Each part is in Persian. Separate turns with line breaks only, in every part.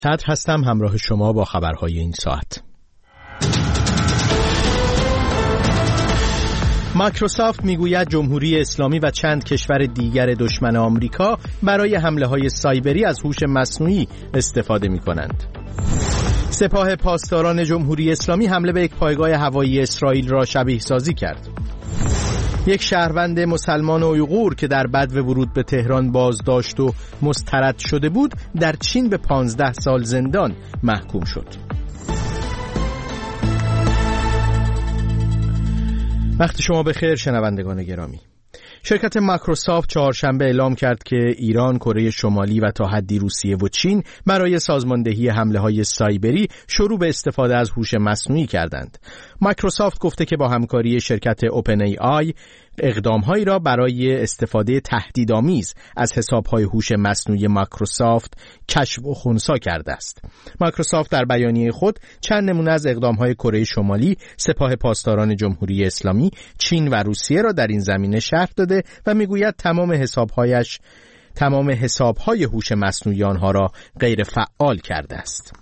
صدر هستم همراه شما با خبرهای این ساعت. مایکروسافت میگوید جمهوری اسلامی و چند کشور دیگر دشمن آمریکا برای حمله‌های سایبری از هوش مصنوعی استفاده می‌کنند. سپاه پاسداران جمهوری اسلامی حمله به یک پایگاه هوایی اسرائیل را شبیه سازی کرد. یک شهروند مسلمان اویغور که در بدو ورود به تهران بازداشت و مسترد شده بود در چین به 15 سال زندان محکوم شد. وقت شما بخیر شنوندگان گرامی. شرکت مایکروسافت چهارشنبه اعلام کرد که ایران، کره شمالی و تا حدی روسیه و چین برای سازماندهی حمله‌های سایبری شروع به استفاده از هوش مصنوعی کردند. مایکروسافت گفته که با همکاری شرکت اوپن ای آی اقدام‌هایی را برای استفاده تهدیدآمیز از حساب‌های هوش مصنوعی مایکروسافت کشف و خنثی کرده است. مایکروسافت در بیانیه خود چند نمونه از اقدام‌های کره شمالی، سپاه پاسداران جمهوری اسلامی، چین و روسیه را در این زمینه شرح داده و می‌گوید تمام حساب‌های هوش مصنوعی آنها را غیر فعال کرده است.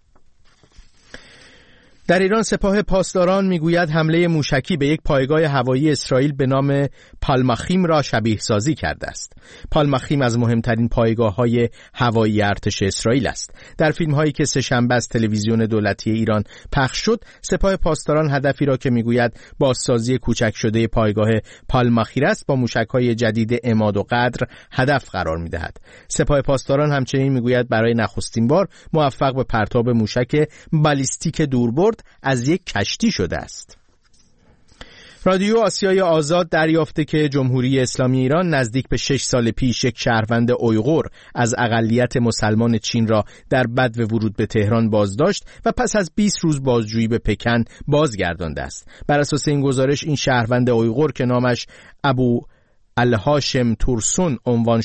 در ایران سپاه پاسداران میگوید حمله موشکی به یک پایگاه هوایی اسرائیل به نام پالماخیم را شبیه سازی کرده است. پالماخیم از مهمترین پایگاه‌های هوایی ارتش اسرائیل است. در فیلم‌هایی که سه‌شنبه از تلویزیون دولتی ایران پخش شد، سپاه پاسداران هدفی را که میگوید بازسازی کوچک شده پایگاه پالماخیر است با موشک‌های جدید عماد و قدر هدف قرار می‌دهد. سپاه پاسداران همچنین میگوید برای نخستین بار موفق به پرتاب موشک بالیستیک دوربرد از یک کشتی شده است. رادیو آسیای آزاد دریافته که جمهوری اسلامی ایران نزدیک به 6 سال پیش یک شهروند اویغور از اقلیت مسلمان چین را در بدو ورود به تهران بازداشت و پس از 20 روز بازجویی به پکن بازگردانده است. بر اساس این گزارش این شهروند اویغور که نامش ابوالهاشم تورسون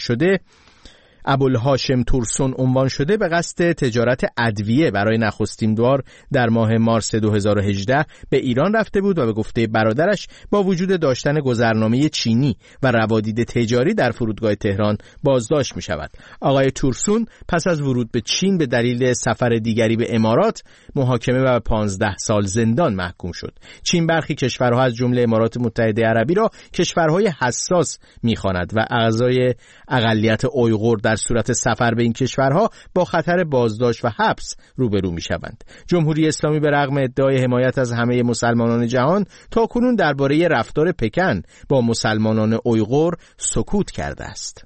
عنوان شده به قصد تجارت ادویه برای نخستین بار در ماه مارس 2018 به ایران رفته بود و به گفته برادرش با وجود داشتن گذرنامه چینی و روادید تجاری در فرودگاه تهران بازداشت می شود. آقای تورسون پس از ورود به چین به دلیل سفر دیگری به امارات محاکمه و 15 سال زندان محکوم شد. چین برخی کشورها از جمله امارات متحده عربی را کشورهای حساس می‌خواند و اعضای اقلیت اویغور در صورت سفر به این کشورها با خطر بازداشت و حبس روبرو می‌شوند. جمهوری اسلامی به رغم ادعای حمایت از همه مسلمانان جهان تاکنون درباره رفتار پکن با مسلمانان اویغور سکوت کرده است.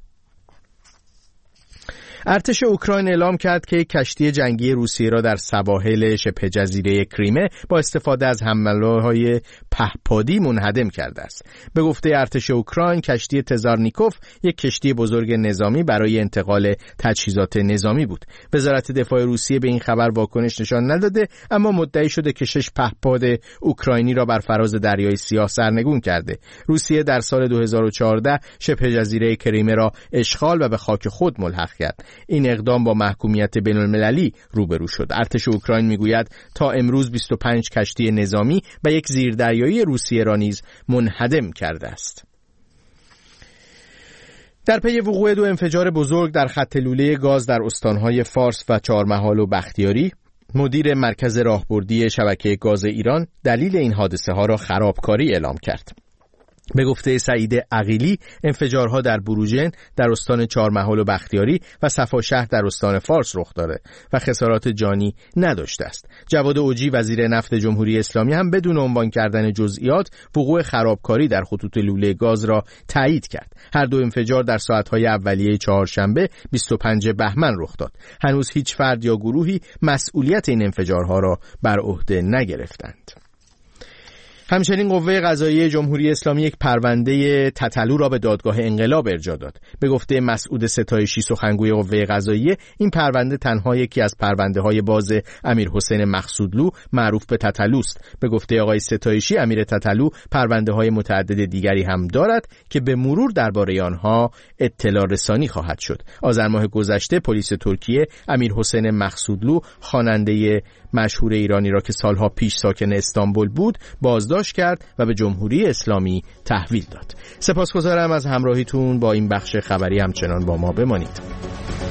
ارتش اوکراین اعلام کرد که کشتی جنگی روسیه را در سواحل شبه جزیره کریمه با استفاده از حمله‌های پهپادی منهدم کرده است. به گفته ارتش اوکراین کشتی تزارنیکوف یک کشتی بزرگ نظامی برای انتقال تجهیزات نظامی بود. وزارت دفاع روسیه به این خبر واکنش نشان نداده، اما مدعی شده که 6 پهپاد اوکراینی را بر فراز دریای سیاه سرنگون کرده. روسیه در سال 2014 شبه جزیره کریمه را اشغال و به خاک خود ملحق کرد. این اقدام با محکومیت بین‌المللی روبرو شد. ارتش اوکراین میگوید تا امروز 25 کشتی نظامی و یک زیردریایی روسیه را نیز منهدم کرده است. در پی وقوع 2 انفجار بزرگ در خط لوله گاز در استانهای فارس و چهارمحال و بختیاری، مدیر مرکز راهبردی شبکه گاز ایران دلیل این حادثه ها را خرابکاری اعلام کرد. به گفته سعید عقیلی انفجارها در بروجین در استان چهارمحال و بختیاری و صفاشهر در استان فارس رخ داده و خسارات جانی نداشته است. جواد اوجی وزیر نفت جمهوری اسلامی هم بدون عنوان کردن جزئیات وقوع خرابکاری در خطوط لوله گاز را تایید کرد. هر 2 انفجار در ساعت‌های اولیه چهارشنبه 25 بهمن رخ داد. هنوز هیچ فرد یا گروهی مسئولیت این انفجارها را بر عهده نگرفتند. همچنین قوه قضاییه جمهوری اسلامی یک پرونده تتلو را به دادگاه انقلاب ارجاع داد. به گفته مسعود ستایشی سخنگوی قوه قضاییه، این پرونده تنها یکی از پرونده‌های باز امیرحسین مقصودلو معروف به تتلو است. به گفته آقای ستایشی امیر تتلو پرونده‌های متعدد دیگری هم دارد که به مرور درباره آنها اطلاع رسانی خواهد شد. آذر ماه گذشته پلیس ترکیه امیرحسین مقصودلو خواننده مشهور ایرانی را که سالها پیش ساکن استانبول بود بازداشت کرد و به جمهوری اسلامی تحویل داد. سپاسگزارم از همراهیتون با این بخش خبری، همچنان با ما بمانید.